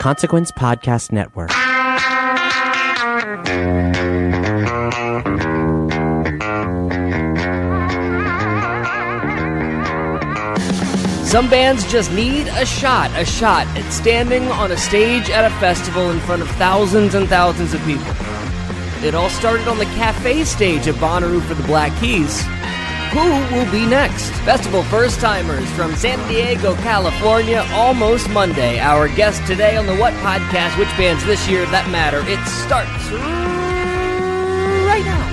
Consequence Podcast Network. Some bands just need a shot at standing on a stage at a festival in front of thousands and thousands of people. It all started on the cafe stage at Bonnaroo for the Black Keys. Who will be next? Festival first-timers from San Diego, California, Almost Monday. Our guest today on the What Podcast, Which Bands This Year That Matter. It starts right now.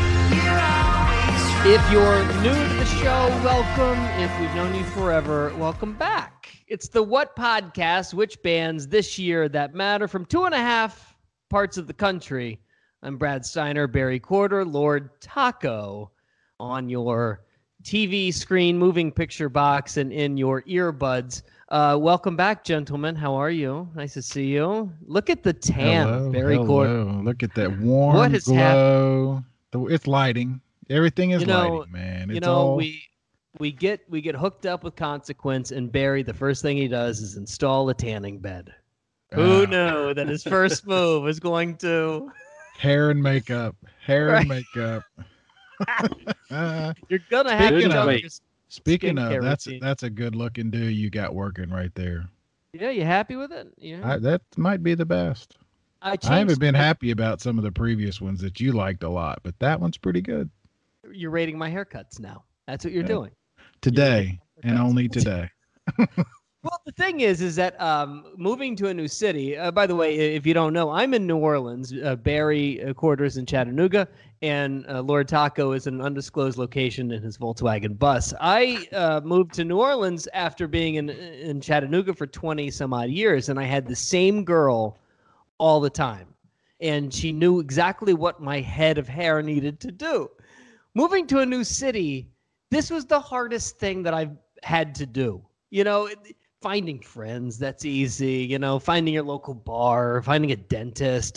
If you're new to the show, welcome. If we've known you forever, welcome back. It's the What Podcast, Which Bands This Year That Matter from 2.5 parts of the country. I'm Brad Steiner, Barry Corder, Lord Taco on your TV screen, moving picture box, and in your earbuds. Welcome back, gentlemen. How are you? Nice to see you. Look at the tan, Barry Corder. Look at that warm glow. It's lighting. Everything is lighting, man. It's we get hooked up with Consequence, and Barry, the first thing he does is install a tanning bed. Who knew that his first move was going to hair and makeup. And makeup. You're gonna have to. Speaking of, that's a good looking dude you got working right there. Yeah, you happy with it? Yeah, that might be the best. I haven't been happy about some of the previous ones that you liked a lot, but that one's pretty good. You're rating my haircuts now. That's what you're doing. Today, and only today. Well, the thing is that moving to a new city, by the way, if you don't know, I'm in New Orleans. Barry Quarters in Chattanooga, and Lord Taco is in an undisclosed location in his Volkswagen bus. I moved to New Orleans after being in Chattanooga for 20 some odd years, and I had the same girl all the time. And she knew exactly what my head of hair needed to do. Moving to a new city, this was the hardest thing that I've had to do. You know, finding friends, that's easy. You know, finding your local bar, finding a dentist,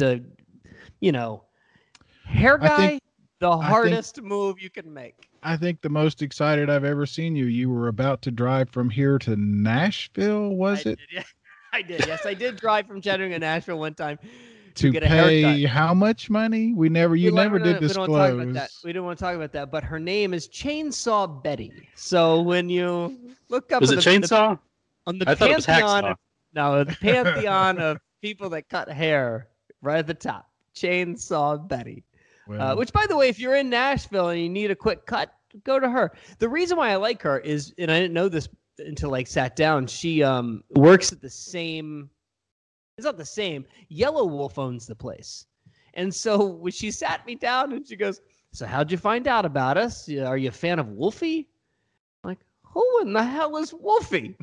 hair guy, the hardest move you can make. I think the most excited I've ever seen you. You were about to drive from here to Nashville, was it? I did. Yes, I did drive from Chattanooga to Nashville one time. To get a pay haircut. How much money? You never did disclose. We don't talk about that. We don't want to talk about that. But her name is Chainsaw Betty. So when you look up, was it Chainsaw? On the I thought it was Hacksaw. The pantheon of people that cut hair, right at the top, Chainsaw Betty. Well, Which, by the way, if you're in Nashville and you need a quick cut, go to her. The reason why I like her is, and I didn't know this until I sat down. She works at the same. It's not the same. Yellow Wolf owns the place. And so when she sat me down and she goes, "So how'd you find out about us? Are you a fan of Wolfie?" I'm like, who in the hell is Wolfie?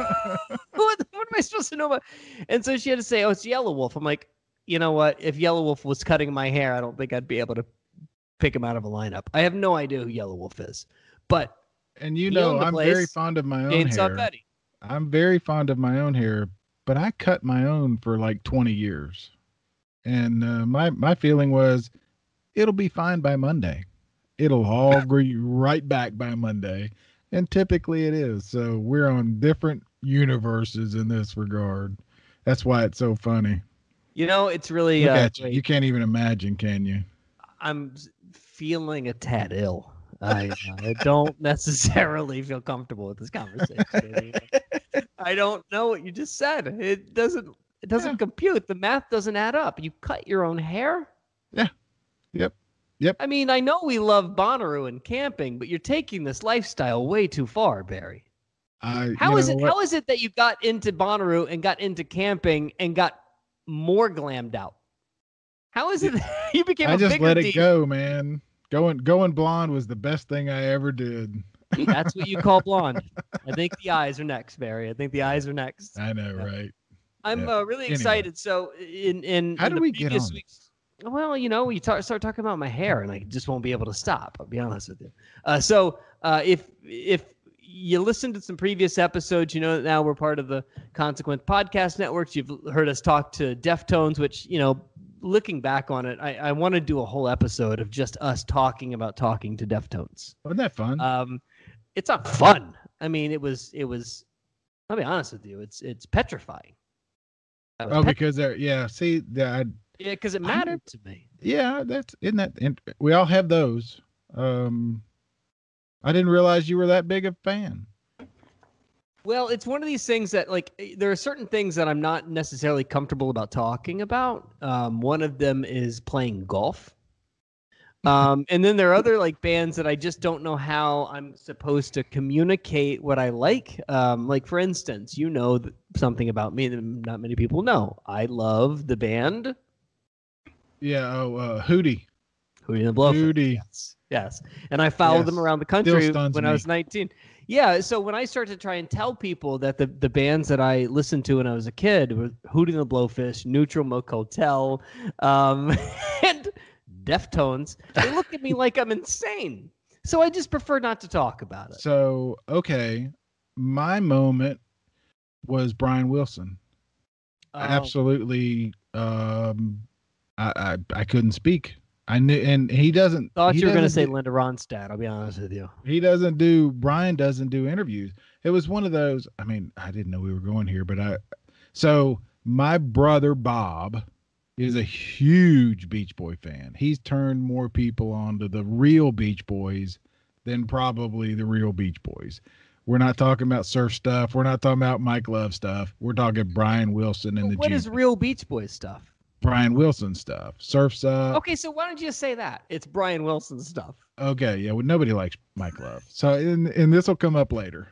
What am I supposed to know about? And so she had to say, "Oh, it's Yellow Wolf." I'm like, you know what? If Yellow Wolf was cutting my hair, I don't think I'd be able to pick him out of a lineup. I have no idea who Yellow Wolf is. But I'm very fond of my own hair. Betty. I'm very fond of my own hair. But I cut my own for like 20 years. And my feeling was, it'll be fine by Monday. It'll all be right back by Monday. And typically it is. So we're on different universes in this regard. That's why it's so funny. You know, it's really... Look at you. You can't even imagine, can you? I'm feeling a tad ill. I don't necessarily feel comfortable with this conversation. I don't know what you just said. It doesn't compute. The math doesn't add up. You cut your own hair? Yeah. Yep. I mean, I know we love Bonnaroo and camping, but you're taking this lifestyle way too far, Barry. How is it that you got into Bonnaroo and got into camping and got more glammed out? How is it that you became a bigger I just let it go, man. Going blonde was the best thing I ever did. That's what you call blonde. I think the eyes are next, Barry. I think the eyes are next. I know, right? I'm really excited. So in how do we get on? Weeks, well, you know, we start talking about my hair, and I just won't be able to stop. I'll be honest with you. So if you listened to some previous episodes, you know that now we're part of the Consequence Podcast Networks. You've heard us talk to Deftones, which, you know, looking back on it, I want to do a whole episode of just us talking to Deftones. Wasn't that fun? It's not fun. I mean, it was, I'll be honest with you. It's petrifying. Oh, because they're See, yeah, because it mattered to me. Yeah, we all have those. I didn't realize you were that big a fan. Well, it's one of these things that, like, there are certain things that I'm not necessarily comfortable about talking about. One of them is playing golf. And then there are other, like, bands that I just don't know how I'm supposed to communicate what I like. Like, for instance, something about me that not many people know. I love the band. Yeah, Hootie. Hootie and the Blowfish. Hootie. Yes. And I followed them around the country when I was 19. Yeah, so when I start to try and tell people that the bands that I listened to when I was a kid were Hootie and the Blowfish, Neutral Milk Hotel, and Deftones, they look at me like I'm insane. So I just prefer not to talk about it. So, okay, my moment was Brian Wilson. Absolutely, I couldn't speak. I knew, and he doesn't. Thought you were going to say Linda Ronstadt. I'll be honest with you. Brian doesn't do interviews. It was one of those. I mean, I didn't know we were going here, but so my brother Bob is a huge Beach Boy fan. He's turned more people onto the real Beach Boys than probably the real Beach Boys. We're not talking about surf stuff. We're not talking about Mike Love stuff. We're talking Brian Wilson and What is real Beach Boys stuff? Brian Wilson stuff, surf stuff. Okay, so why don't you just say that? It's Brian Wilson stuff. Okay, yeah, well, nobody likes Mike Love. So, and this will come up later.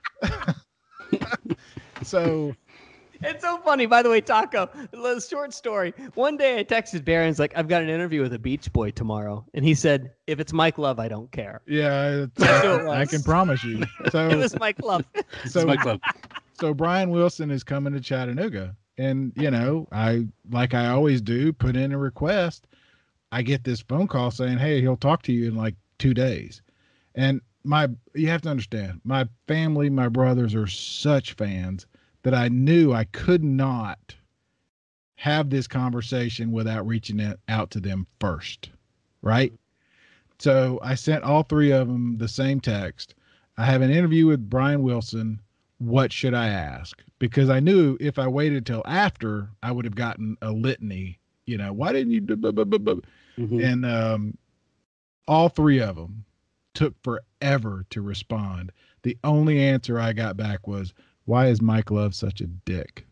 So, it's so funny, by the way, Taco. A short story. One day I texted Barron's like, I've got an interview with a Beach Boy tomorrow, and he said, if it's Mike Love, I don't care. Yeah, I can promise you. So it was Mike Love. So Mike Love. So Brian Wilson is coming to Chattanooga. And, I always do, put in a request. I get this phone call saying, hey, he'll talk to you in like 2 days. And you have to understand, my family, my brothers are such fans that I knew I could not have this conversation without reaching out to them first. Right. So I sent all 3 of them the same text. I have an interview with Brian Wilson. What should I ask? Because I knew if I waited till after, I would have gotten a litany. Why didn't you? Mm-hmm. And all 3 of them took forever to respond. The only answer I got back was, why is Mike Love such a dick?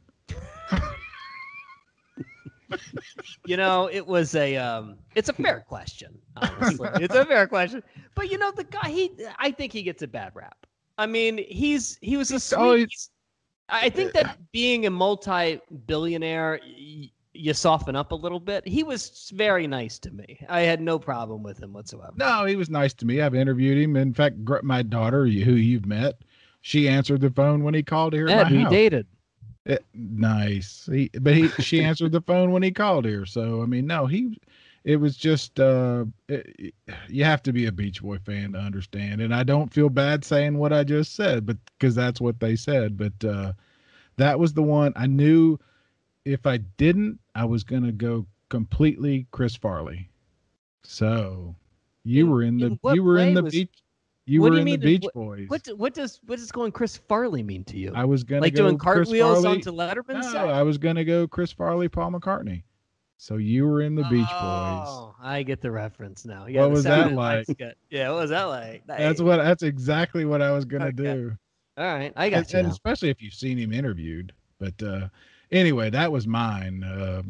It was it's a fair question, honestly. It's a fair question. But the guy, I think he gets a bad rap. I mean, he was a sweet. I think that being a multi-billionaire, you soften up a little bit. He was very nice to me. I had no problem with him whatsoever. No, he was nice to me. I've interviewed him. In fact, my daughter, who you've met, she answered the phone when he called here. Yeah, we dated. Nice. She answered the phone when he called here. So, I mean, no, it was just, you have to be a Beach Boy fan to understand. And I don't feel bad saying what I just said, but because that's what they said. But that was the one I knew if I didn't, I was going to go completely Chris Farley. So you were in the Beach Boys. What does going Chris Farley mean to you? I was going to like go doing cartwheels Farley, onto Letterman. No, I was going to go Chris Farley, Paul McCartney. So you were in the Beach Boys. Oh, I get the reference now. Yeah, what was that like? Yeah, what was that like? That's exactly what I was gonna do. All right, I got you. And especially if you've seen him interviewed. But anyway, that was mine.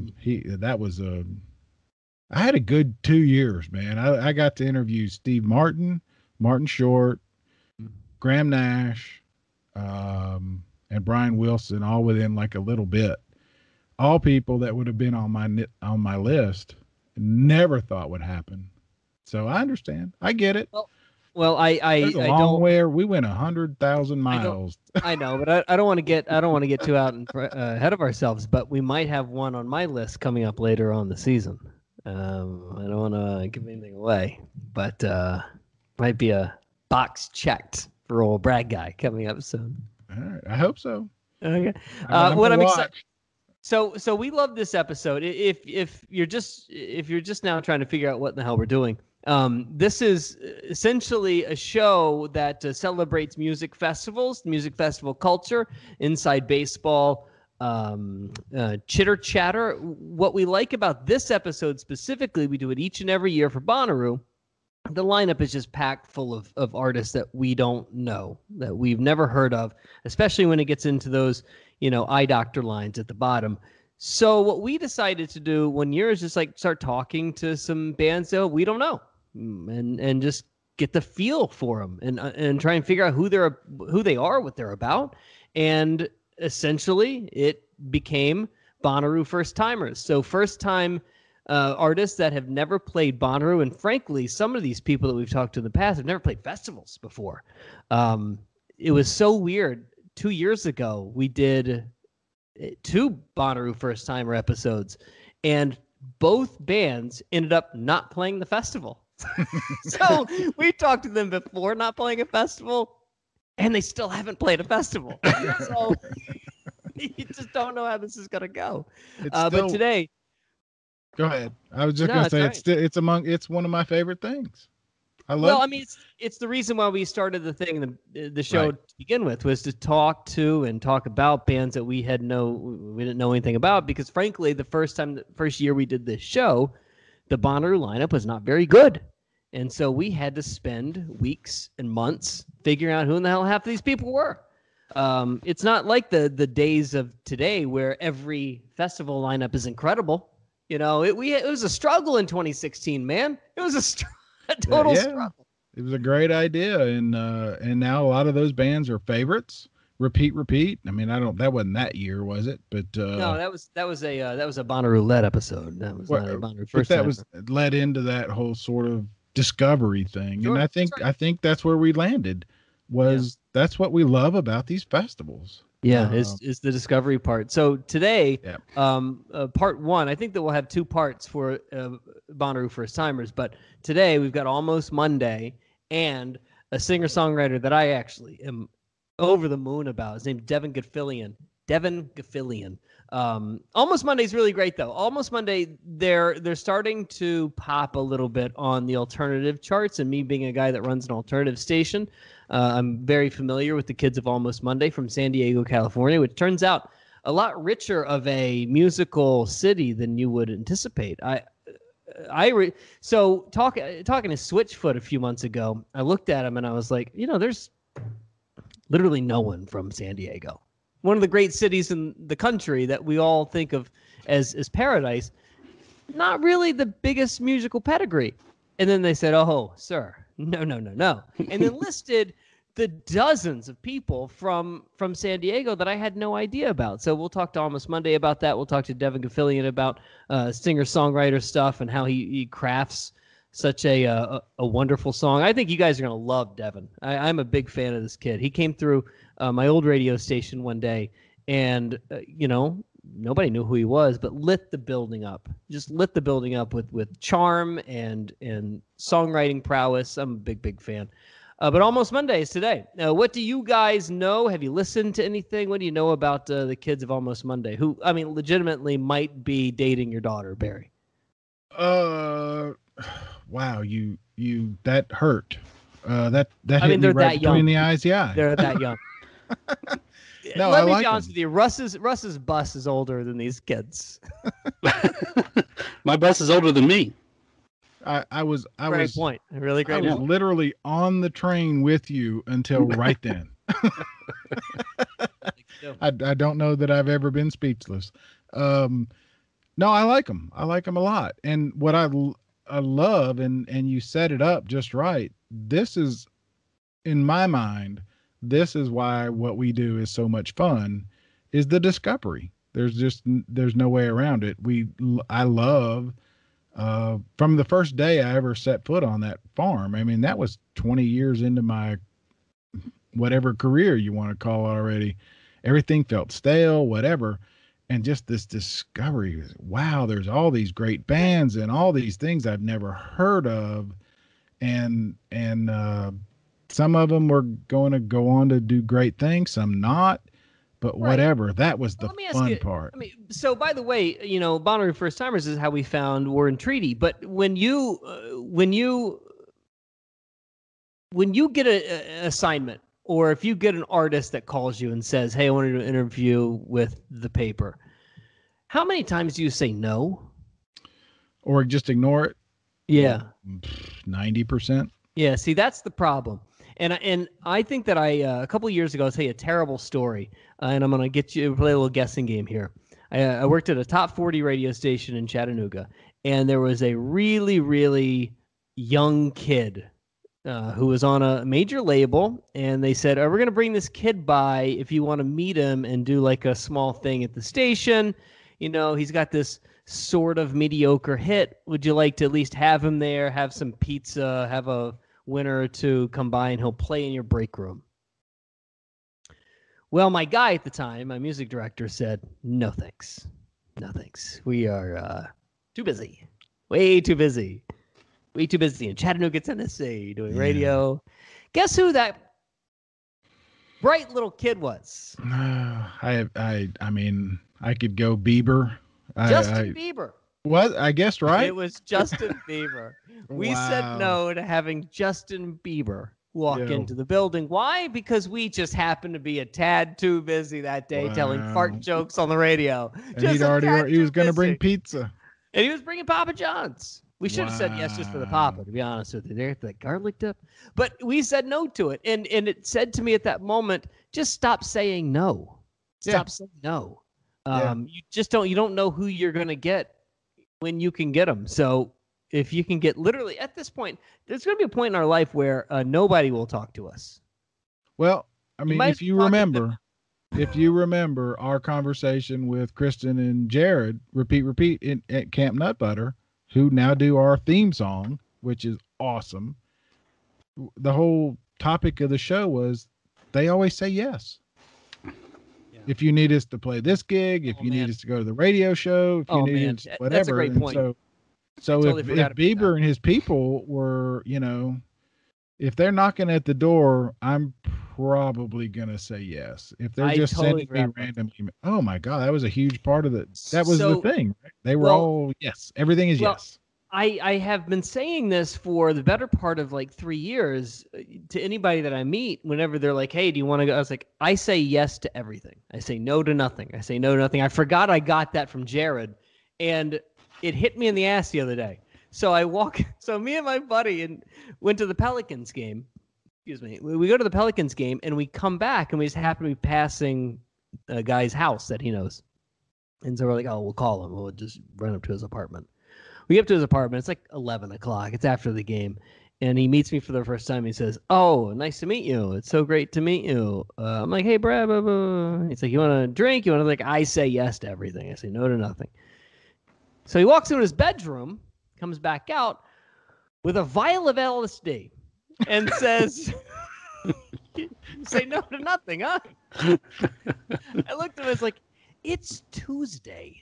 I had a good 2 years, man. I got to interview Steve Martin, Martin Short, Graham Nash, and Brian Wilson, all within like a little bit. All people that would have been on my list, never thought would happen. So I understand. I get it. Well, I don't. Where we went 100,000 miles. I know, but I don't want to get too out ahead of ourselves. But we might have one on my list coming up later on the season. I don't want to give anything away, but might be a box checked for old Brad guy coming up soon. All right, I hope so. Okay. What I'm excited. So we love this episode. If you're just now trying to figure out what in the hell we're doing, this is essentially a show that celebrates music festivals, music festival culture, inside baseball, chitter chatter. What we like about this episode specifically, we do it each and every year for Bonnaroo. The lineup is just packed full of artists that we don't know, that we've never heard of, especially when it gets into those, eye doctor lines at the bottom. So what we decided to do one year is just like start talking to some bands that we don't know, and just get the feel for them and try and figure out who they are, what they're about. And essentially it became Bonnaroo First Timers. So first time artists that have never played Bonnaroo, and frankly, some of these people that we've talked to in the past have never played festivals before. It was so weird. 2 years ago, we did 2 Bonnaroo First Timer episodes, and both bands ended up not playing the festival. So we talked to them before not playing a festival, and they still haven't played a festival. So you just don't know how this is going to go. But today... Go ahead. I was just going to say, right. It's one of my favorite things. It's the reason why we started the show right to begin with, was to talk about bands that we didn't know anything about, because frankly, the first year we did this show, the Bonnaroo lineup was not very good. And so we had to spend weeks and months figuring out who in the hell half of these people were. It's not like the days of today where every festival lineup is incredible. It was a struggle in 2016, man. It was a total struggle. It was a great idea, and now a lot of those bands are favorites. Repeat. I mean, that wasn't that year, was it? But no, that was a Bonnaroo led episode. That was not a Bonnaroo First Timer. Was led into that whole sort of discovery thing, sure, and I think that's where we landed. That's what we love about these festivals. Yeah, is the discovery part. So today, part 1, I think that we'll have 2 parts for Bonnaroo First Timers, but today we've got Almost Monday and a singer-songwriter that I actually am over the moon about. His name's Devin Gafillion. Almost Monday is really great, though. Almost Monday, they're starting to pop a little bit on the alternative charts, and me being a guy that runs an alternative station, I'm very familiar with the kids of Almost Monday from San Diego, California, which turns out a lot richer of a musical city than you would anticipate. So talking to Switchfoot a few months ago, I looked at him and I was like, there's literally no one from San Diego, one of the great cities in the country that we all think of as paradise. Not really the biggest musical pedigree. And then they said, "Oh, sir, no." And then listed the dozens of people from San Diego that I had no idea about. So we'll talk to Almost Monday about that. We'll talk to Devin Gafillion about singer-songwriter stuff and how he crafts such a wonderful song. I think you guys are going to love Devin. I'm a big fan of this kid. He came through my old radio station one day, and nobody knew who he was, but lit the building up. Just lit the building up with charm and songwriting prowess. I'm a big fan. But Almost Monday is today. What do you guys know? Have you listened to anything? What do you know about the kids of Almost Monday, who, I mean, legitimately might be dating your daughter, Barry? Wow, you that hurt. That I mean, hit me right between the eyes. Yeah, they're that young. No, Let me be honest with you. Russ's bus is older than these kids. My bus is older than me. I was point. A really great I was point. literally on the train with you until right then. I don't know that I've ever been speechless. No, I like them. I like them a lot. And what I love, and you set it up just right. This is, in my mind, this is why what we do is so much fun, is the discovery. There's no way around it. I love, from the first day I ever set foot on that farm. I mean, that was 20 years into my whatever career you want to call it already. Everything felt stale, whatever. And just this discovery, wow, there's all these great bands and all these things I've never heard of. And some of them were going to go on to do great things, some not, but whatever. That was the fun part. I mean, so by the way, Bonnaroo First Timers is how we found War and Treaty. But when you get an assignment, or if you get an artist that calls you and says, "Hey, I want to do an interview with the paper," how many times do you say no? Or just ignore it? Yeah. 90%. Yeah, see, that's the problem. And I think that a couple of years ago, I'll tell you a terrible story, and I'm going to get you play a little guessing game here. I worked at a top 40 radio station in Chattanooga, and there was a really, really young kid who was on a major label, and they said, we're going to bring this kid by if you want to meet him and do like a small thing at the station. You know, he's got this sort of mediocre hit. Would you like to at least have him there, have some pizza, have a winner or two come by, and he'll play in your break room? Well, my guy at the time, my music director, said, no thanks. No thanks. We are too busy. Way too busy. Way too busy in Chattanooga, Tennessee, doing radio. Guess who that bright little kid was? I mean, I could go Bieber. Justin Bieber. What? I guessed right? It was Justin Bieber. We said no to having Justin Bieber walk into the building. Why? Because we just happened to be a tad too busy that day telling fart jokes on the radio. And he was going to bring pizza. And he was bringing Papa John's. We should have said yes just for the Papa, to be honest with you. There's that garlic dip. But we said no to it. And it said to me at that moment, just stop saying no. Stop saying no. You don't know who you're going to get when you can get them. So if you can get literally at this point, there's going to be a point in our life where nobody will talk to us. Well, I mean, if you remember our conversation with Kristen and Jared, repeat at Camp Nut Butter, who now do our theme song, which is awesome. The whole topic of the show was they always say yes. If you need us to play this gig, if you need us to go to the radio show, if you need us, whatever. That's a great point. So if Bieber and his people were, if they're knocking at the door, I'm probably going to say yes. If they're just sending me random email. Oh my God, that was a huge part of it. That was the thing. Right? They were all yes. Everything is yes. I have been saying this for the better part of like 3 years to anybody that I meet. Whenever they're like, hey, do you want to go? I was like, I say yes to everything. I say no to nothing. I forgot I got that from Jared, and it hit me in the ass the other day. So me and my buddy went to the Pelicans game. Excuse me. We go to the Pelicans game, and we come back, and we just happen to be passing a guy's house that he knows. And so we're like, oh, we'll call him. We'll just run up to his apartment. We get up to his apartment. It's like 11 o'clock. It's after the game. And he meets me for the first time. He says, oh, nice to meet you. It's so great to meet you. I'm like, hey, Brad. Blah, blah. He's like, you want to drink? You want to like? I say yes to everything. I say no to nothing. So he walks into his bedroom, comes back out with a vial of LSD and says, you say no to nothing, huh? I looked at him and was like, it's Tuesday.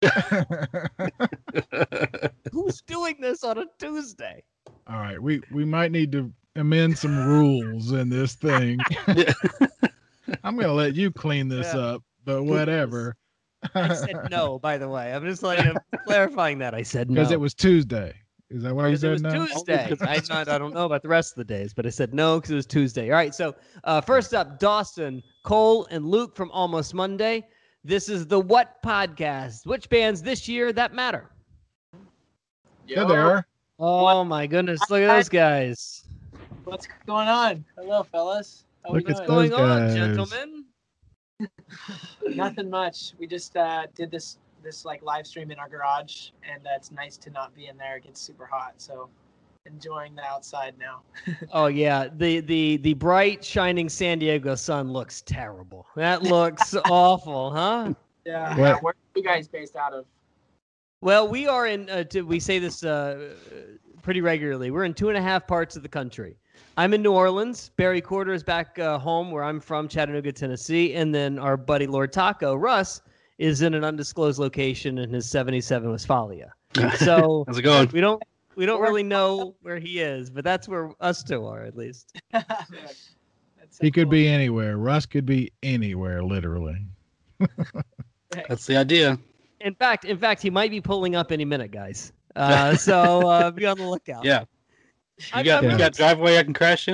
Who's doing this on a Tuesday? All right, we might need to amend some rules in this thing. I'm going to let you clean this up, but whatever. I said no, by the way. I'm just clarifying that. I said no. Because it was Tuesday. Is that what you said? It was Tuesday. I don't know about the rest of the days, but I said no because it was Tuesday. All right, so first up, Dawson, Cole, and Luke from Almost Monday. This is the What Podcast. Which bands this year that matter? Yeah, they are. Oh, my goodness. Look at those guys. What's going on? Hello, fellas. Look at What's going on, gentlemen? Nothing much. We just did this like live stream in our garage, and it's nice to not be in there. It gets super hot, so enjoying the outside now. Oh yeah, the bright shining San Diego sun looks terrible. That looks awful, huh? Yeah. Where are you guys based out of? Well, we are in. We say this pretty regularly. We're in 2.5 parts of the country. I'm in New Orleans. Barry Corder is back home where I'm from, Chattanooga, Tennessee, and then our buddy Lord Taco Russ is in an undisclosed location in his 77 Westphalia. So how's it going? We don't really know where he is, but that's where us two are, at least. He could be anywhere. Russ could be anywhere, literally. That's the idea. In fact, he might be pulling up any minute, guys. So be on the lookout. Yeah. You got driveway I can crash in?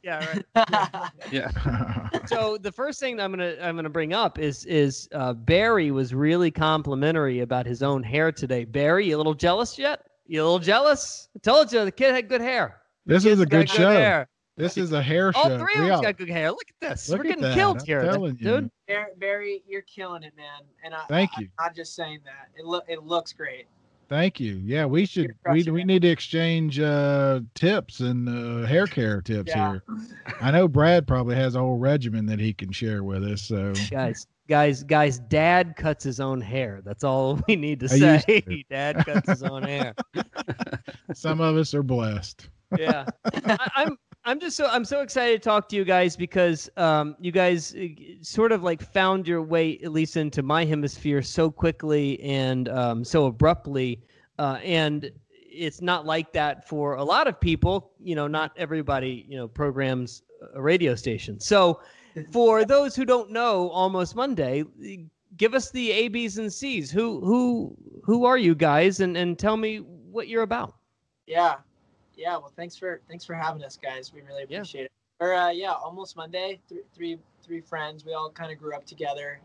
Yeah, right. Yeah. So the first thing I'm gonna bring up is Barry was really complimentary about his own hair today. Barry, you a little jealous yet? You a little jealous? I told you the kid had good hair. This is a good show. Hair. This is a hair All show. three of us got good hair. Look at this. Look We're at getting that. killed I'm here, telling dude. Barry, you're killing it, man. And Thank you. I'm not just saying that. It looks great. Thank you. Yeah, we need to exchange tips and hair care tips here. I know Brad probably has a whole regimen that he can share with us. So guys, Dad cuts his own hair. That's all we need to say. Dad cuts his own hair. Some of us are blessed. Yeah, I'm so excited to talk to you guys because you guys sort of like found your way at least into my hemisphere so quickly and so abruptly, and it's not like that for a lot of people. Not everybody programs a radio station. So for those who don't know, Almost Monday, give us the A, B's, and C's. Who are you guys, and tell me what you're about. Yeah, well, thanks for having us, guys. We really appreciate it. We're Almost Monday. Three friends. We all kind of grew up together.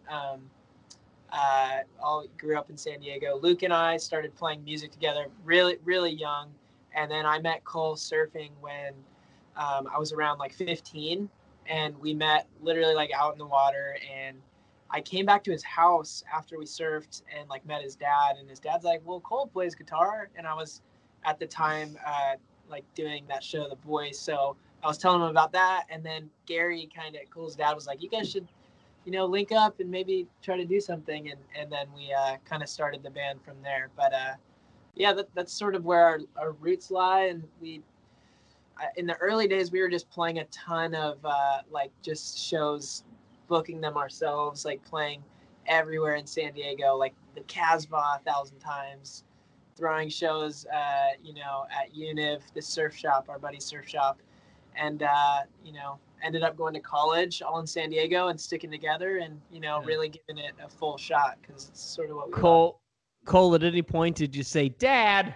All grew up in San Diego. Luke and I started playing music together really, really young, and then I met Cole surfing when I was around like 15, and we met literally like out in the water. And I came back to his house after we surfed and like met his dad, and his dad's like, "Well, Cole plays guitar," and I was at the time like doing that show, The Voice. So I was telling him about that. And then Gary, Cole's dad, was like, "You guys should, link up and maybe try to do something." And then we kind of started the band from there. But that's sort of where our roots lie. And in the early days, we were just playing a ton of like just shows, booking them ourselves, like playing everywhere in San Diego, like the Casbah 1,000 times. Throwing shows, at Univ, the surf shop, our buddy's surf shop, and ended up going to college all in San Diego and sticking together and really giving it a full shot because it's sort of what we Cole, at any point did you say, "Dad,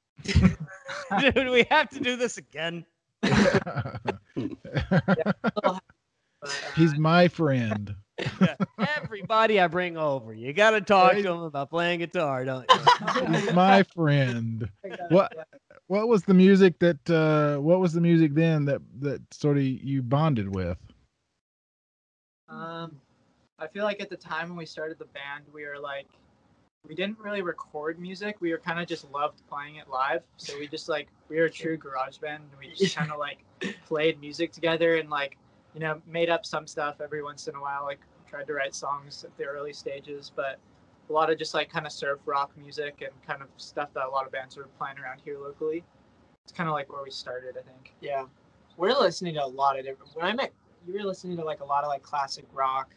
do we have to do this again?" He's my friend. Yeah. Everybody I bring over, you got to talk to him about playing guitar, don't you? He's my friend. What was the music that then that sort of you bonded with? I feel like at the time when we started the band, we didn't really record music. We were kind of just loved playing it live. So we were a true garage band, and we just kind of like played music together and made up some stuff every once in a while, like tried to write songs at the early stages, but a lot of just like kind of surf rock music and kind of stuff that a lot of bands are playing around here locally. It's kind of like where we started, I think. Yeah. We're listening to a lot of different, when I met, you were listening to like a lot of like classic rock.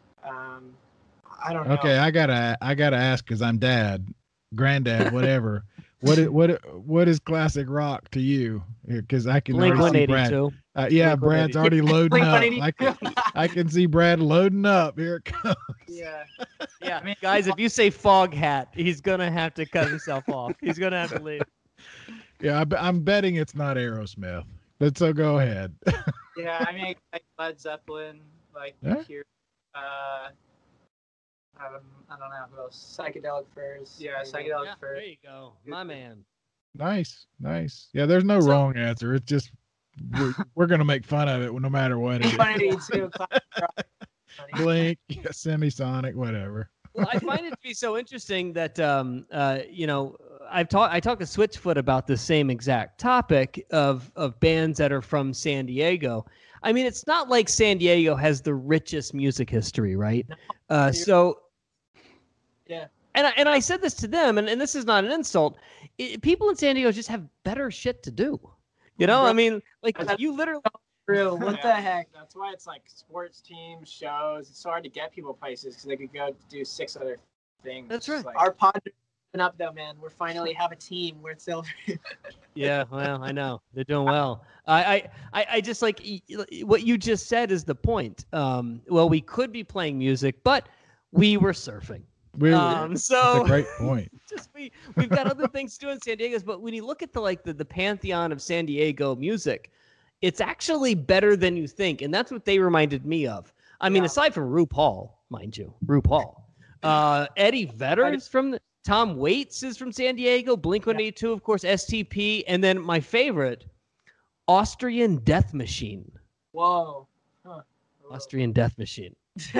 I don't know. Okay. I gotta ask, cause I'm granddad, whatever. What is classic rock to you? Because I can already see Brad. Brad's already loading up. I can see Brad loading up. Here it comes. Yeah. I mean, guys, if you say Foghat, he's gonna have to cut himself off. He's gonna have to leave. Yeah, I'm betting it's not Aerosmith. But so go ahead. Yeah, I mean, like Led Zeppelin, here. I don't know who else. Psychedelic Furs. Yeah, Psychedelic Furs. There you go, my man. Nice. Yeah, there's no wrong answer. It's just we're gonna make fun of it no matter what it is. Blink, Semisonic, whatever. Well, I find it to be so interesting that I talked to Switchfoot about the same exact topic of bands that are from San Diego. I mean, it's not like San Diego has the richest music history, right? Yeah. And I said this to them, and this is not an insult. People in San Diego just have better shit to do. I mean, like you literally. True. What the heck? That's why it's like sports teams, shows. It's so hard to get people places because they could go do 6 other things. That's right. Our Padres are up though, man. We're finally have a team. We're still. Yeah, well, I know they're doing well. I just like what you just said is the point. Well, we could be playing music, but we were surfing. That's a great point. We've got other things to do in San Diego, but when you look at the pantheon of San Diego music, it's actually better than you think, and that's what they reminded me of. I mean, aside from RuPaul, mind you, Eddie Vedder is from Tom Waits is from San Diego, Blink-182, of course, STP, and then my favorite, Austrian Death Machine. Whoa. Huh. Austrian Death Machine.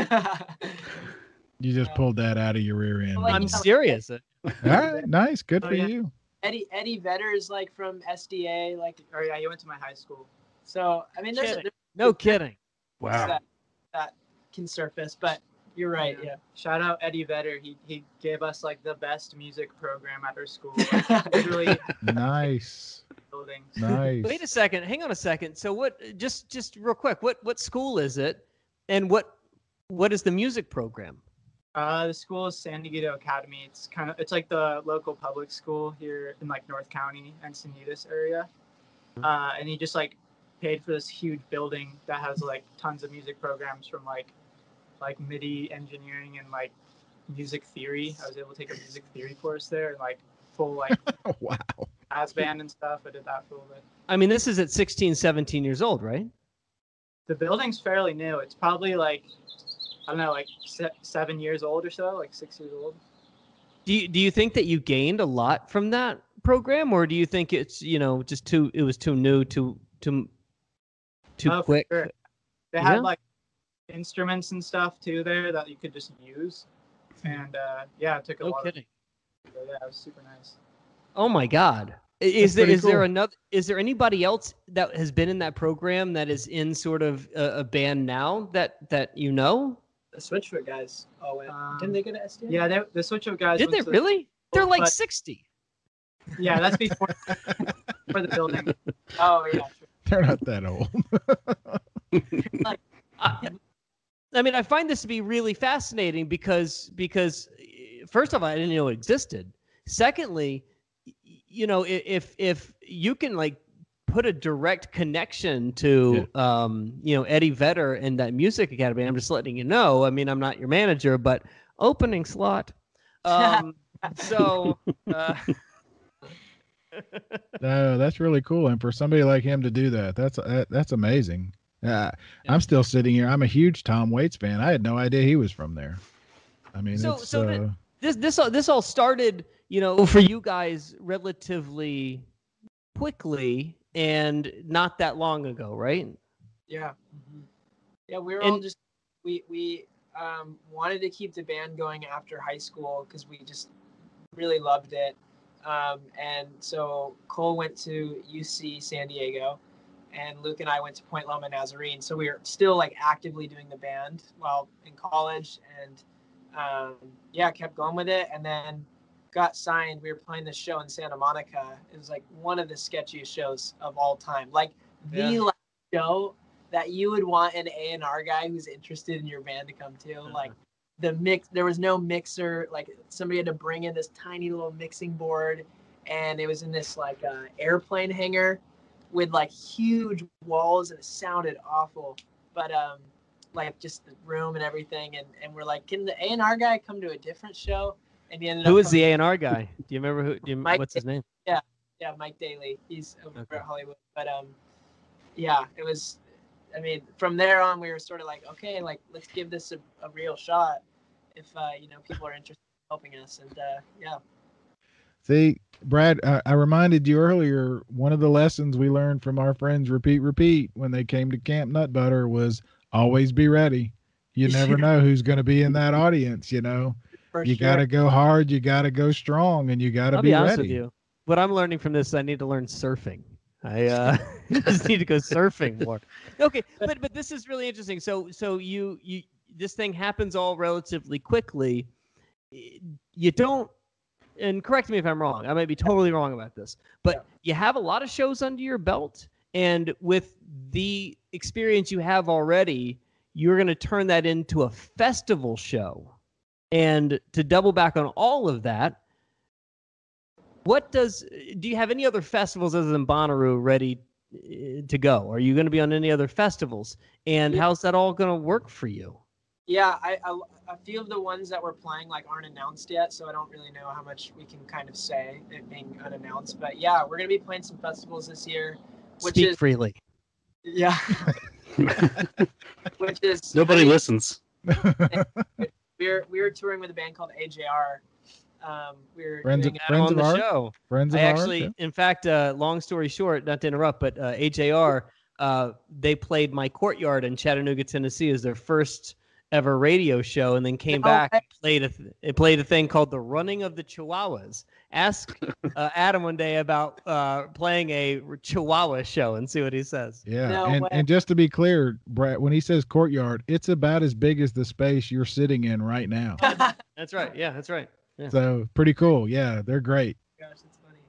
You just pulled that out of your rear end. I'm serious. All right, nice, good for you. Eddie Vedder is like from SDA, like. Oh yeah, you went to my high school. So I mean, there's no kidding. Wow. That can surface, but you're right. Yeah. Shout out Eddie Vedder. He gave us like the best music program at our school. Like, literally. Nice. Buildings. Nice. Wait a second. Hang on a second. So what? Just real quick. What school is it, and what is the music program? The school is San Diego Academy. It's like the local public school here in like North County, Encinitas area. And he just like paid for this huge building that has like tons of music programs from like MIDI engineering and like music theory. I was able to take a music theory course there and like full like wow. jazz band and stuff. I did that for a little bit. I mean, this is at 16, 17 years old, right? The building's fairly new. It's probably like, I don't know, like 7 years old or so, like 6 years old. Do you think that you gained a lot from that program, or do you think it's just it was too new, too quick? Sure. They had like instruments and stuff too there that you could just use, and it took a lot. Kidding. Yeah, it was super nice. Oh my God! Is there anybody else that has been in that program that is in sort of a band now that you know? The Switchfoot guys. Oh, wait. Didn't they go to SDA? Yeah, the Switchfoot guys. Did they really? They're like 60. Yeah, that's before for the building. Oh yeah. Sure. They're not that old. I mean, I find this to be really fascinating because first of all, I didn't know it existed. Secondly, if you can like put a direct connection to Eddie Vedder and that music academy, I'm just letting you know. I mean, I'm not your manager, but opening slot. No, that's really cool, and for somebody like him to do that, that's amazing. I'm still sitting here. I'm a huge Tom Waits fan. I had no idea he was from there. I mean, this all started, for you guys relatively quickly and not that long ago, right? Yeah. Mm-hmm. Yeah, we were all just we wanted to keep the band going after high school because we just really loved it. And so Cole went to UC San Diego, and Luke and I went to Point Loma Nazarene. So we were still like actively doing the band while in college, and kept going with it. And then got signed. We were playing this show in Santa Monica. It was like one of the sketchiest shows of all time. Like the last show that you would want an A&R guy who's interested in your band to come to. Like the mix, there was no mixer. Like somebody had to bring in this tiny little mixing board, and it was in this like airplane hangar with like huge walls, and it sounded awful. But like just the room and everything, and we're like, can the A&R guy come to a different show? And he ended Who up is the A&R guy? Do you remember what's his name? Yeah, Mike Daly. He's over at Hollywood. But it was. I mean, from there on, we were sort of like, okay, like let's give this a real shot if people are interested in helping us. And See, Brad, I reminded you earlier, one of the lessons we learned from our friends Repeat when they came to Camp Nut Butter was always be ready. You never know who's going to be in that audience, You got to go hard, you got to go strong, and you got to be honest ready. With you. What I'm learning from this, I need to learn surfing. I just need to go surfing more. Okay, but this is really interesting. So you this thing happens all relatively quickly. You don't, and correct me if I'm wrong. I might be totally wrong about this, but you have a lot of shows under your belt, and with the experience you have already, you're going to turn that into a festival show. And to double back on all of that, do you have any other festivals other than Bonnaroo ready to go? Are you going to be on any other festivals? And how's that all going to work for you? Yeah, a few of the ones that we're playing like aren't announced yet, so I don't really know how much we can kind of say it being unannounced. But yeah, we're going to be playing some festivals this year. Speak freely. Yeah. Which is Nobody listens. We were touring with a band called AJR. We were Friends doing friends on of the ours? show. Friends of I ours, actually, yeah. in fact, long story short, not to interrupt, but AJR, they played my Courtyard in Chattanooga, Tennessee, as their first ever radio show, and then came back and played a thing called The Running of the Chihuahuas. Ask Adam one day about playing a Chihuahua show and see what he says. Yeah, No way. and just to be clear, Brad, when he says Courtyard, it's about as big as the space you're sitting in right now. That's right. Yeah, that's right. Yeah. So pretty cool. Yeah, they're great. Gosh, that's funny.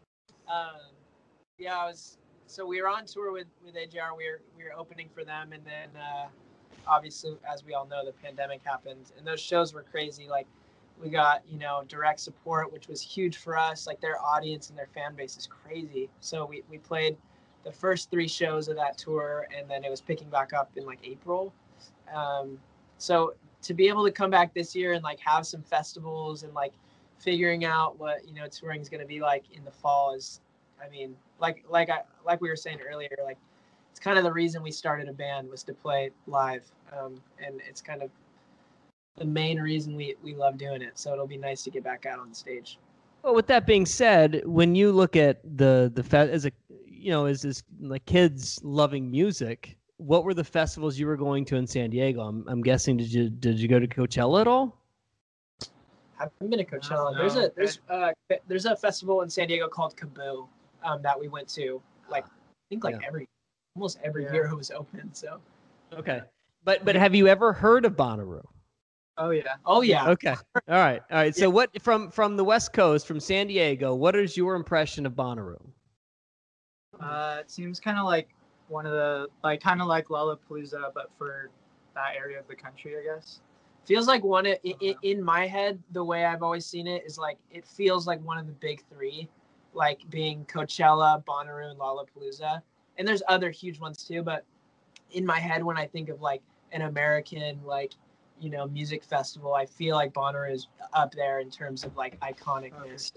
Yeah, so we were on tour with AJR. We were opening for them, and then obviously, as we all know, the pandemic happened, and those shows were crazy. Like, we got direct support, which was huge for us. Like, their audience and their fan base is crazy. So we played the first 3 shows of that tour, and then it was picking back up in like April. So to be able to come back this year and like have some festivals and like figuring out what touring is going to be like in the fall is, I mean, like we were saying earlier, like it's kind of the reason we started a band, was to play live, and it's kind of the main reason we love doing it. So it'll be nice to get back out on the stage. Well, with that being said, when you look at the as like kids loving music, what were the festivals you were going to in San Diego? I'm guessing did you go to Coachella at all? I haven't been to Coachella. No. There's a festival in San Diego called Kaboo that we went to. Like, I think almost every year it was open. So. Okay, but have you ever heard of Bonnaroo? Oh yeah. Oh yeah. Okay. All right. So what from the West Coast, from San Diego, what is your impression of Bonnaroo? It seems kind of like one of the kind of like Lollapalooza, but for that area of the country, I guess. Feels like in my head, the way I've always seen it is like, it feels like one of the big 3, like being Coachella, Bonnaroo, and Lollapalooza. And there's other huge ones too, but in my head, when I think of like an American music festival, I feel like Bonnaroo is up there in terms of like iconicness.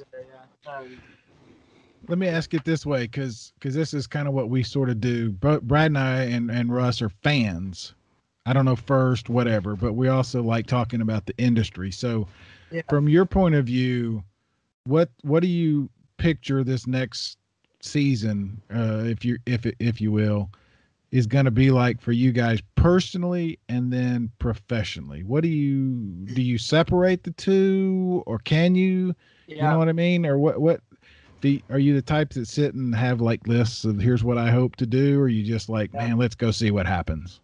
Let me ask it this way, because this is kind of what we sort of do. But Brad and I and Russ are fans. I don't know first, whatever, but we also like talking about the industry. So from your point of view, what do you picture this next season, if you will, is going to be like for you guys personally and then professionally? What do you separate the two, or can you, you know what I mean? Or are you the types that sit and have like lists of here's what I hope to do? Or are you just like, man, let's go see what happens?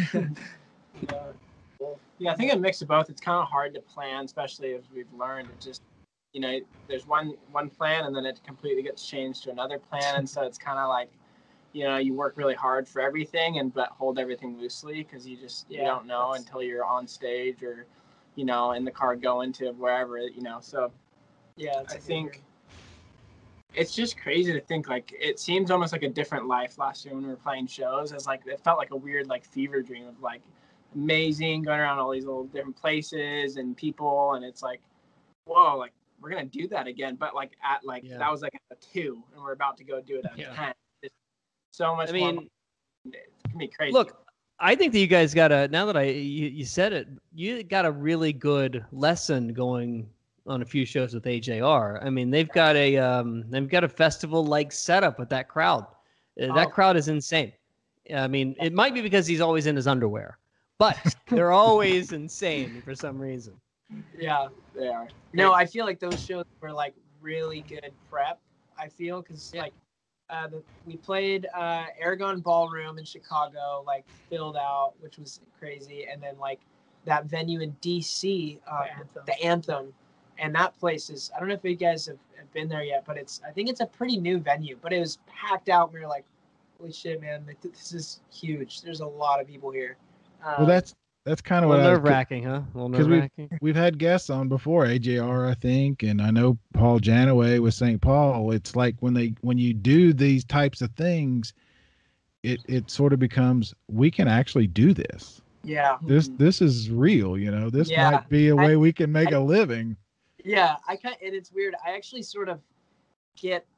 Yeah, I think a mix of both. It's kind of hard to plan, especially as we've learned. It just, there's one plan and then it completely gets changed to another plan. And so it's kind of like, you work really hard for everything but hold everything loosely, because you don't know until you're on stage or, in the car going to wherever, So yeah, I think it's just crazy to think, like, it seems almost like a different life last year when we were playing shows. As like, it felt like a weird like fever dream of like amazing, going around all these little different places and people, and it's like, whoa, like we're gonna do that again, but like at like that was like at 2 and we're about to go do it at 10. It's so much more. It can be crazy. Look, I think that you guys got now that you said it, you got a really good lesson going on a few shows with AJR. I mean, they've got a festival like setup with that crowd. That crowd is insane. I mean, it might be because he's always in his underwear, but they're always insane for some reason. Yeah, they are. No, I feel like those shows were like really good prep. I feel because like we played Aragon Ballroom in Chicago, like filled out, which was crazy, and then like that venue in DC, the Anthem. And that place is, I don't know if you guys have been there yet, but I think it's a pretty new venue, but it was packed out. We were like, holy shit, man, this is huge. There's a lot of people here. Well, that's kind of what nerve-wracking, huh? A little nerve-wracking. We've had guests on before, AJR, I think, and I know Paul Janaway with St. Paul. It's like when you do these types of things, it sort of becomes, we can actually do this. Yeah. This is real, This might be a way we can make a living. Yeah, and it's weird. I actually sort of get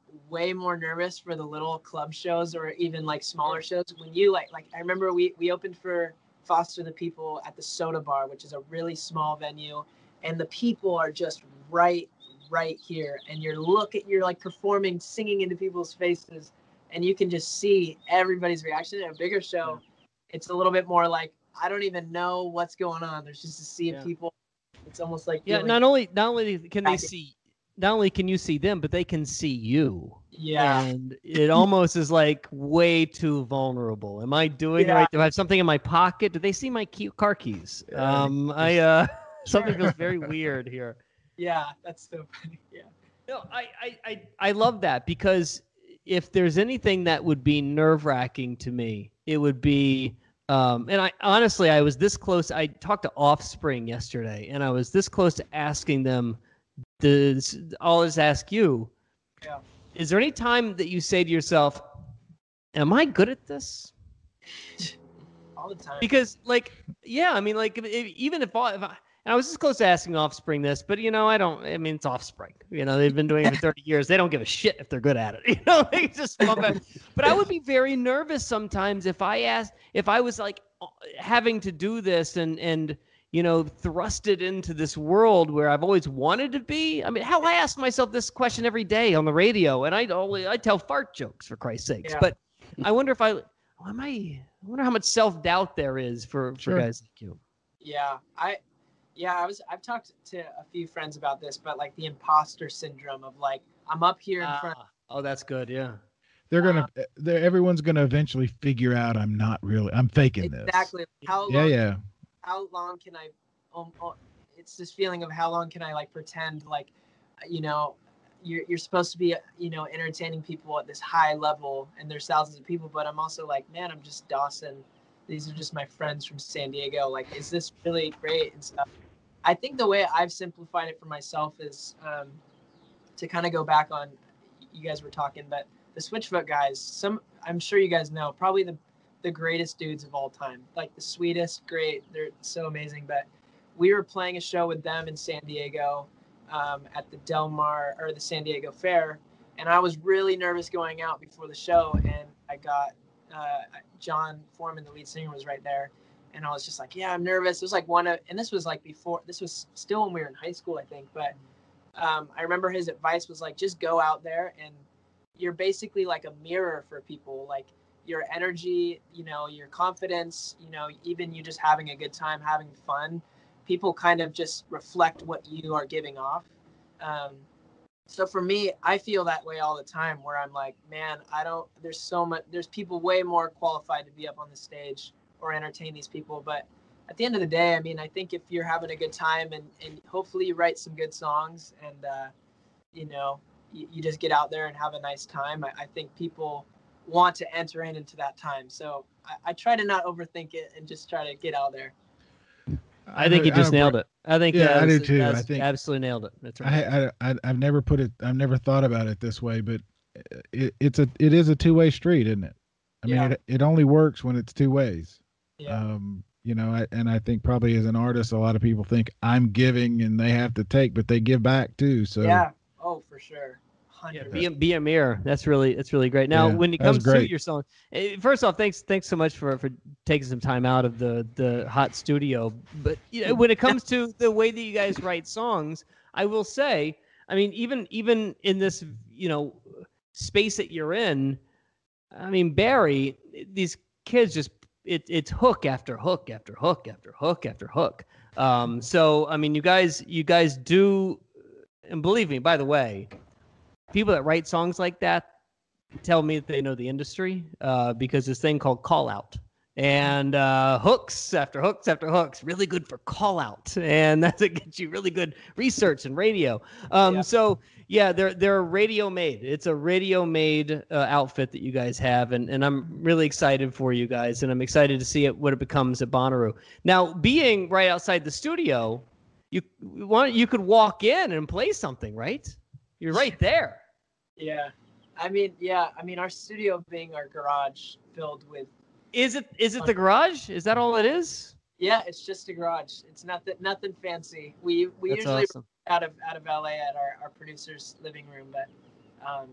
way more nervous for the little club shows or even like smaller shows. When you like I remember we opened for Foster the People at the Soda Bar, which is a really small venue, and the people are just right here, and you're like performing, singing into people's faces, and you can just see everybody's reaction. At a bigger show, it's a little bit more like, I don't even know what's going on. There's just a sea of people. It's almost like not only can they see, not only can you see them, but they can see you. Yeah. And it almost is like way too vulnerable. Am I doing it right? Do I have something in my pocket? Do they see my car keys? Something feels very weird here. Yeah, that's so funny. Yeah. No, I love that, because if there's anything that would be nerve-wracking to me, it would be and I honestly, I was this close. I talked to Offspring yesterday, and I was this close to asking them, I'll just ask you, is there any time that you say to yourself, am I good at this? All the time. Because even if I was just close to asking Offspring this, but it's Offspring. They've been doing it for 30 years. They don't give a shit if they're good at it. They just come back. But I would be very nervous sometimes if I was like having to do this and thrusted into this world where I've always wanted to be. I mean, hell, I ask myself this question every day on the radio, and I tell fart jokes, for Christ's sakes. Yeah. But I wonder I wonder how much self-doubt there is for guys like you. Yeah, I've talked to a few friends about this, but like the imposter syndrome of like, I'm up here in front. Oh, that's good. Yeah. Everyone's gonna eventually figure out I'm faking this. Exactly. How long can I, it's this feeling of how long can I like pretend like, you're supposed to be, entertaining people at this high level, and there's thousands of people, but I'm also like, man, I'm just Dawson. These are just my friends from San Diego. Like, is this really great and stuff? I think the way I've simplified it for myself is to kind of go back on, you guys were talking, but the Switchfoot guys, I'm sure you guys know, probably the greatest dudes of all time, like the sweetest, great. They're so amazing. But we were playing a show with them in San Diego at the Del Mar or the San Diego Fair. And I was really nervous going out before the show. And I got John Foreman, the lead singer, was right there. And I was just like, yeah, I'm nervous. It was like and this was like this was still when we were in high school, I think. But I remember his advice was like, just go out there, and you're basically like a mirror for people. Like your energy, your confidence, even you just having a good time, having fun, people kind of just reflect what you are giving off. So for me, I feel that way all the time, where I'm like, man, there's people way more qualified to be up on the stage or entertain these people. But at the end of the day, I mean, I think if you're having a good time and hopefully you write some good songs and, you just get out there and have a nice time, I think people want to enter into that time. So I try to not overthink it and just try to get out there. I think you just nailed it. I think I do too. I think absolutely nailed it. That's right. I've never thought about it this way, but it is a two-way street, isn't it? I mean, it only works when it's two ways. Yeah. And I think probably as an artist, a lot of people think I'm giving and they have to take, but they give back too. So yeah. Oh, for sure. Yeah, be a mirror. That's really great. Now, when it comes to your song, first off, thanks so much for taking some time out of the hot studio. But when it comes to the way that you guys write songs, I will say, I mean, even in this space that you're in, I mean, Barry, these kids just it's hook after hook after hook after hook after hook. So I mean, you guys do, and believe me, by the way, people that write songs like that tell me that they know the industry because this thing called call out and hooks after hooks after hooks, really good for call out, and that's it gets you really good research and radio. So yeah, they're radio made. It's a radio made outfit that you guys have, and I'm really excited for you guys, and I'm excited to see what it becomes at Bonnaroo. Now, being right outside the studio, you could walk in and play something, right? You're right there. Yeah. I mean, our studio being our garage filled with. Is it the garage? Is that all it is? Yeah, it's just a garage. It's nothing fancy. We That's usually awesome. out of LA at our producer's living room, but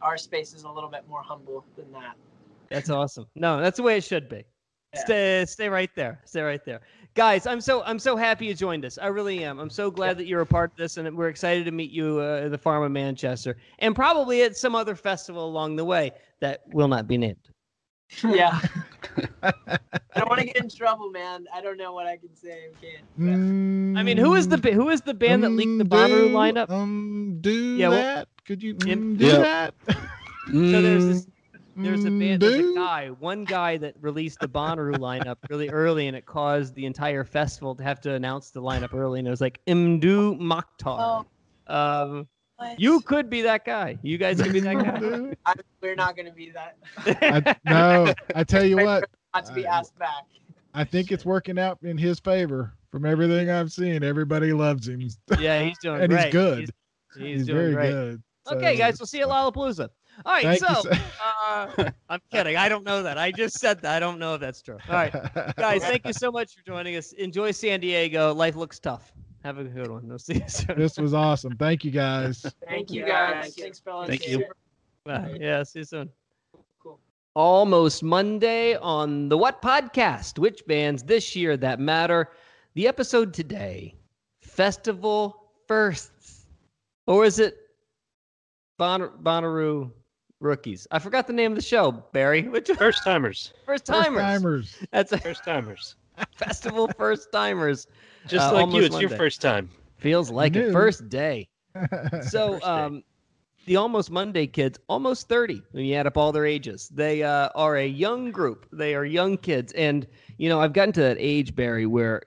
our space is a little bit more humble than that. That's awesome. No, that's the way it should be. Stay right there. Stay right there. Guys, I'm so happy you joined us. I really am. I'm so glad that you're a part of this, and we're excited to meet you at the Farm of Manchester, and probably at some other festival along the way that will not be named. Yeah. I don't want to get in trouble, man. I don't know what I can say. I mean, who is the band that leaked the Bonnaroo lineup? That? Could you do that? So there's a band, one guy that released the Bonnaroo lineup really early, and it caused the entire festival to have to announce the lineup early, and it was like Mdu Mokhtar. You could be that guy. You guys could be that guy. We're not going to be that. I tell you what. Not to be asked back. I think it's working out in his favor. From everything I've seen, everybody loves him. Yeah, he's doing and great. He's good. He's doing very great. Good. Okay, guys, we'll see you at Lollapalooza. All right, I'm kidding. I don't know that. I just said that. I don't know if that's true. All right, guys, thank you so much for joining us. Enjoy San Diego. Life looks tough. Have a good one. We'll see you soon. This was awesome. Thank you, guys. Thank you, guys. Thanks for listening. Thank you. Yeah, see you soon. Cool. Almost Monday on the What Podcast? Which bands this year that matter? The episode today, Festival Firsts. Or is it Bonnaroo Rookies? I forgot the name of the show, Barry. First Timers. First Timers. That's a First Timers. Festival First Timers. Just like you, it's Monday. your first time. Feels like it. First day. So, the Almost Monday kids, almost 30 when you add up all their ages. They are a young group. They are young kids. And, I've gotten to that age, Barry, where,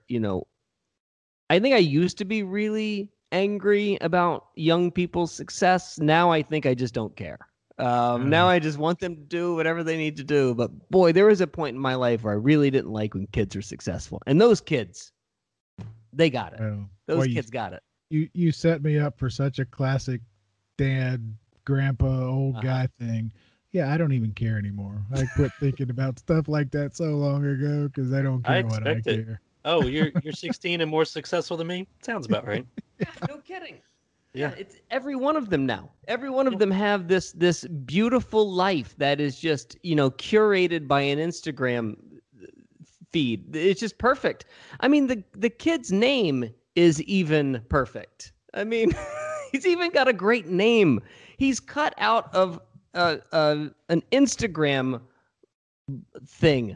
I think I used to be really angry about young people's success. Now I think I just don't care. Now I just want them to do whatever they need to do. But, boy, there was a point in my life where I really didn't like when kids are successful. And those kids, they got it. Those kids got it. You set me up for such a classic dad, grandpa, old guy thing. Yeah, I don't even care anymore. I quit thinking about stuff like that so long ago because I don't care what I care. Oh, you're 16 and more successful than me? Sounds about right. Yeah, no kidding. Yeah, it's every one of them now. Every one of them have this beautiful life that is just, curated by an Instagram feed. It's just perfect. I mean, the kid's name is even perfect. I mean, he's even got a great name. He's cut out of an Instagram thing.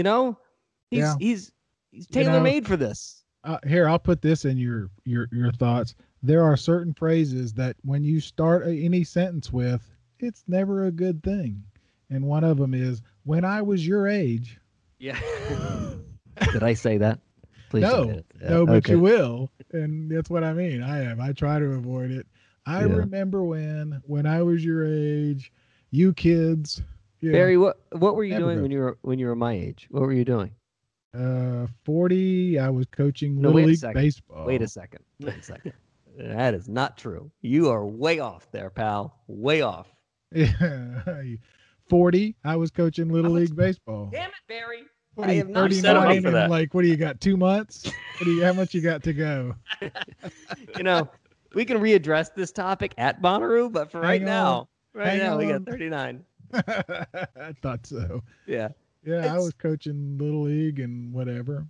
He's tailor-made for this. Here, I'll put this in your thoughts. There are certain phrases that when you start any sentence with, it's never a good thing. And one of them is, when I was your age. Yeah. Did I say that? Please No, but you will. And that's what I mean. I try to avoid it. I remember when I was your age, you kids. Barry, what were you doing when you were my age? What were you doing? 40. I was coaching Little League baseball. Wait a second. That is not true. You are way off there, pal. Way off. Yeah. 40. I was coaching Little League baseball. Damn it, Barry. I have not set him up for that. Like, what do you got? 2 months? How much you got to go? We can readdress this topic at Bonnaroo, but for right now, we got 39. I thought so. Yeah. Yeah, I was coaching Little League and whatever.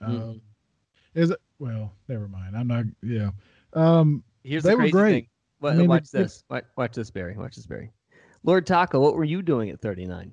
Well, never mind. I'm not. Yeah. Here's they the crazy were great. thing. Watch this. Watch this, Barry. Watch this, Barry. Lord Taco, what were you doing at 39?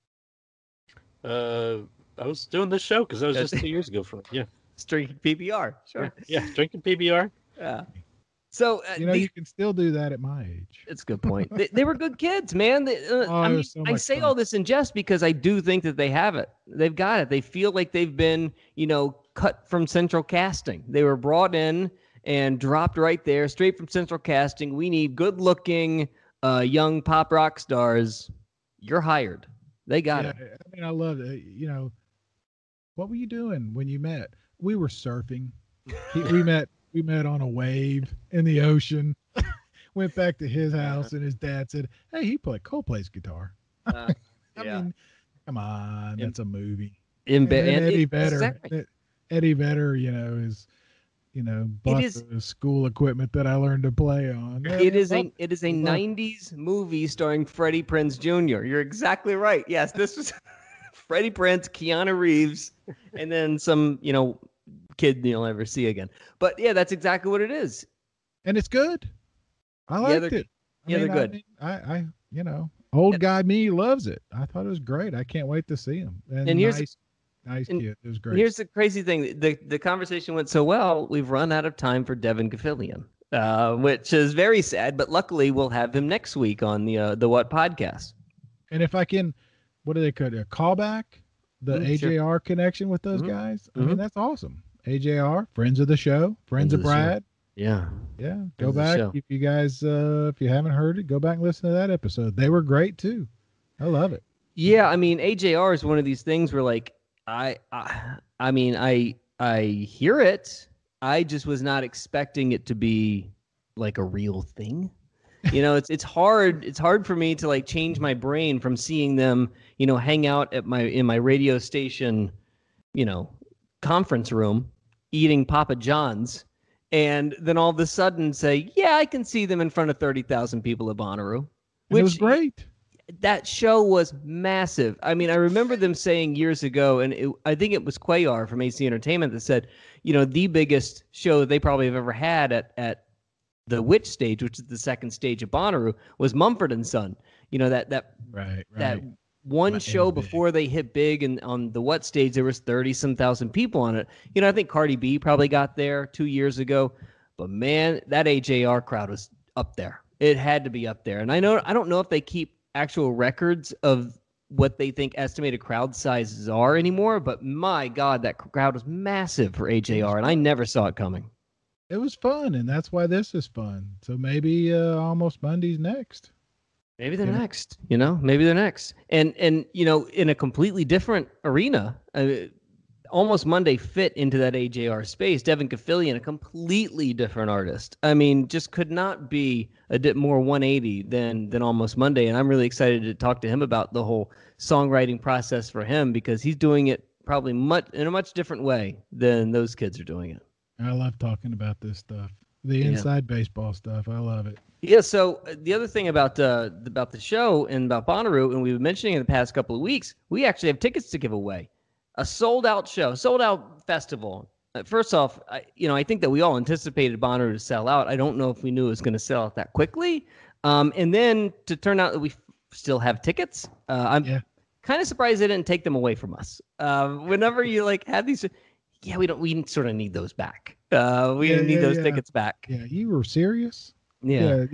I was doing this show because that was just 2 years ago. Drinking PBR. Sure. Yeah, drinking PBR. Yeah. So you can still do that at my age. It's a good point. they were good kids, man. I say all this in jest because I do think that they have it. They've got it. They feel like they've been, cut from Central Casting. They were brought in and dropped right there, straight from Central Casting. We need good-looking young pop rock stars. You're hired. They got it. I mean, I love it. What were you doing when you met? We were surfing. We met on a wave in the ocean. Went back to his house, and his dad said, "Hey, Cole plays guitar." I mean, come on, that's a movie. And Eddie Vedder, exactly. Eddie Vedder, is bought is- the school equipment that I learned to play on. It is a 90s movie starring Freddie Prinze Jr. You're exactly right. Yes, this was Freddie Prinze, Keanu Reeves, and then some, kid you'll never see again. But yeah, that's exactly what it is. And it's good. I liked it. They're good. I old guy me loves it. I thought it was great. I can't wait to see him. And here's nice kid. It was great. Here's the crazy thing. The conversation went so well, we've run out of time for Devin Gafillion, which is very sad, but luckily we'll have him next week on the What podcast. And if I can, what do they call it? A callback? The AJR connection with those guys? I mean, that's awesome. AJR, friends of the show, friends of Brad. Yeah. Yeah. Go back. If you guys, if you haven't heard it, go back and listen to that episode. They were great too. I love it. Yeah. I mean, AJR is one of these things where like, I hear it. I just was not expecting it to be like a real thing. It's hard. It's hard for me to like change my brain from seeing them, hang out in my radio station, conference room, eating Papa John's, and then all of a sudden say, yeah, I can see them in front of 30,000 people at Bonnaroo. Which was great. That show was massive. I mean, I remember them saying years ago, and I think it was Cuellar from AC Entertainment that said, the biggest show that they probably have ever had at the Witch stage, which is the second stage of Bonnaroo, was Mumford & Son. That one show before they hit big, and on the What stage there was 30-some thousand people on it. I think Cardi B probably got there 2 years ago, but man, that AJR crowd was up there. It had to be up there. And I don't know if they keep actual records of what they think estimated crowd sizes are anymore, but my God, that crowd was massive for AJR, and I never saw it coming. It was fun, and that's why this is fun. So maybe Almost Monday's next. Maybe they're next, maybe they're next. And in a completely different arena, Almost Monday fit into that AJR space. Devin Gafillion, a completely different artist. I mean, just could not be a bit more 180 than Almost Monday. And I'm really excited to talk to him about the whole songwriting process for him, because he's doing it probably in a much different way than those kids are doing it. I love talking about this stuff. The inside baseball stuff. I love it. Yeah, so the other thing about the show and about Bonnaroo, and we've been mentioning in the past couple of weeks, we actually have tickets to give away. A sold-out show, sold-out festival. First off, I think that we all anticipated Bonnaroo to sell out. I don't know if we knew it was going to sell out that quickly. And then to turn out that we still have tickets, I'm kind of surprised they didn't take them away from us. Whenever you have these, we sort of need those back. We need those tickets back. Yeah, you were serious? Yeah.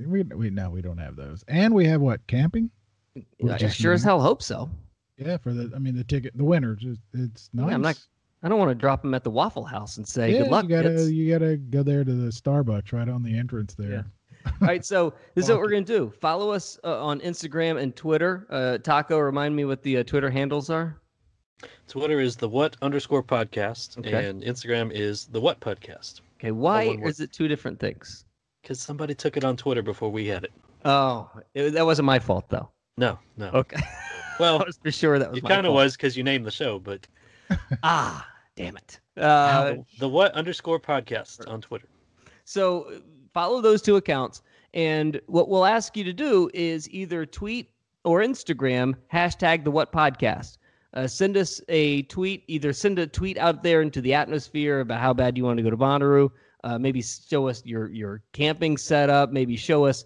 We don't have those. And we have what, camping? I sure as hell hope so. Yeah, the ticket, the winners. It's nice. Yeah, I don't want to drop them at the Waffle House and say good luck. You gotta go there to the Starbucks right on the entrance there. Yeah. All right, so this is what we're gonna do. Follow us on Instagram and Twitter. Taco, remind me what the Twitter handles are. Twitter is the What_podcast, and Instagram is the What Podcast. Okay, why is it two different things? Because somebody took it on Twitter before we had it. Oh, that wasn't my fault though. No. Okay. Well, I was for sure that was. It kind of was because you named the show, but. Damn it. The What_podcast on Twitter. So follow those two accounts, and what we'll ask you to do is either tweet or Instagram # the What Podcast. Send us a tweet. Either send a tweet out there into the atmosphere about how bad you want to go to Bonnaroo. Maybe show us your camping setup. Maybe show us,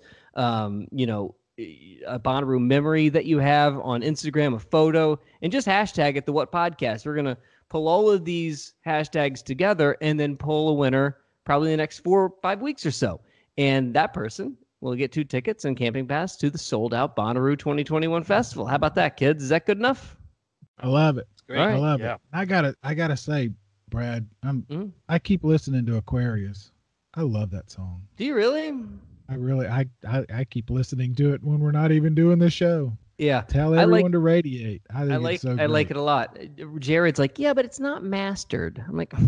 a Bonnaroo memory that you have on Instagram, a photo, and just hashtag it the What Podcast. We're gonna pull all of these hashtags together and then pull a winner probably in the next 4 or 5 weeks or so. And that person will get 2 tickets and camping pass to the sold-out Bonnaroo 2021 Festival. How about that, kids? Is that good enough? I love it. Great. I love it. I gotta say, Brad, I keep listening to Aquarius. I love that song. Do you really? I keep listening to it when we're not even doing the show. Yeah. Tell everyone to radiate. I like it a lot. Jared's like, yeah, but it's not mastered. I'm like,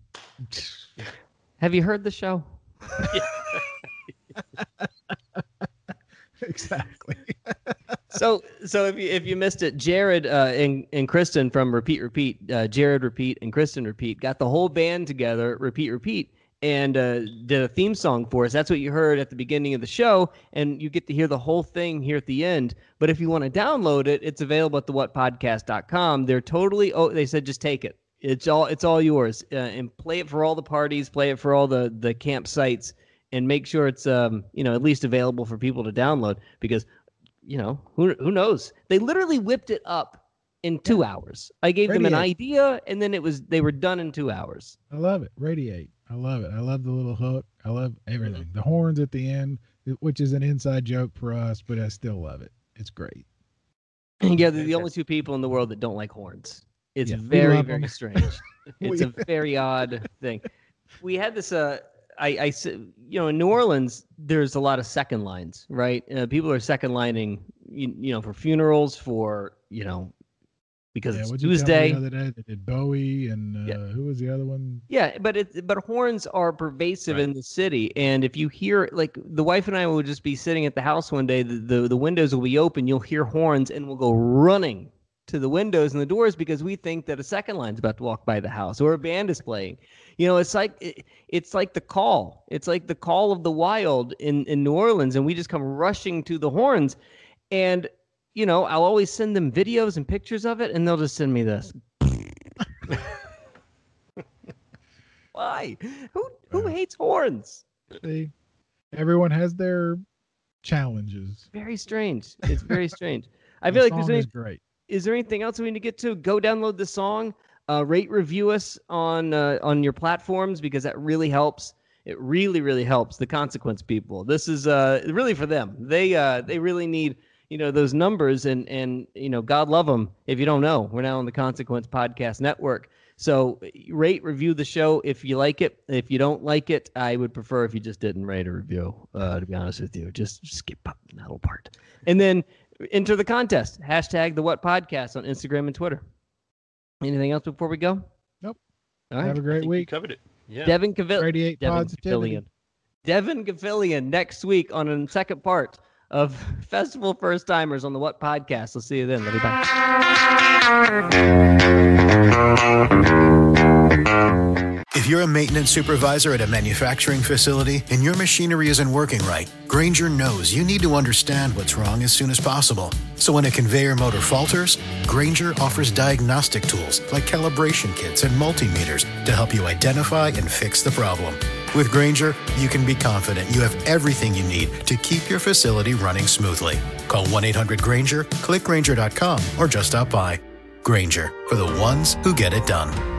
have you heard the show? Exactly. So So if you missed it, Jared and Kristen from Repeat, Jared Repeat and Kristen Repeat got the whole band together, Repeat, and did a theme song for us. That's what you heard at the beginning of the show, and you get to hear the whole thing here at the end. But if you want to download it, it's available at thewhatpodcast.com. They're totally. Oh, they said just take it. It's all yours, and play it for all the parties, play it for all the campsites, and make sure it's at least available for people to download because. Who knows? They literally whipped it up in 2 hours. I gave them an idea, and then they were done in 2 hours. I love it. Radiate. I love it. I love the little hook. I love everything. The horns at the end, which is an inside joke for us, but I still love it. It's great. Yeah, they're the only two people in the world that don't like horns. It's very, very strange. It's a very odd thing. We had this. In New Orleans, there's a lot of second lines, right? People are second lining, for funerals, because it's Tuesday. The other day they did Bowie and who was the other one? Yeah, but horns are pervasive in the city, and if you hear, like, the wife and I will just be sitting at the house one day, the windows will be open, you'll hear horns, and we'll go running to the windows and the doors because we think that a second line's about to walk by the house or a band is playing. It's like the call. It's like the call of the wild in New Orleans, and we just come rushing to the horns. And I'll always send them videos and pictures of it, and they'll just send me this. Why? Who hates horns? See, everyone has their challenges. Very strange. It's very strange. I feel like great. Is there anything else we need to get to? Go download the song. Rate, review us on your platforms because that really helps. It really, really helps the Consequence people. This is really for them. They really need those numbers and God love them. If you don't know, we're now on the Consequence Podcast Network. So rate, review the show if you like it. If you don't like it, I would prefer if you just didn't rate or review. To be honest with you, just skip that whole part and then enter the contest. Hashtag the What Podcast on Instagram and Twitter. Anything else before we go? Nope. All right. Have a great week. Covered it. Yeah. Devin Gavilion. Radiate positivity. Devin Gavilion next week on a second part of Festival First Timers on the What Podcast. We'll see you then. Love you. Bye. If you're a maintenance supervisor at a manufacturing facility and your machinery isn't working right, Grainger knows you need to understand what's wrong as soon as possible. So when a conveyor motor falters, Grainger offers diagnostic tools like calibration kits and multimeters to help you identify and fix the problem. With Grainger, you can be confident you have everything you need to keep your facility running smoothly. Call 1-800-GRAINGER, click Grainger.com, or just stop by. Grainger, for the ones who get it done.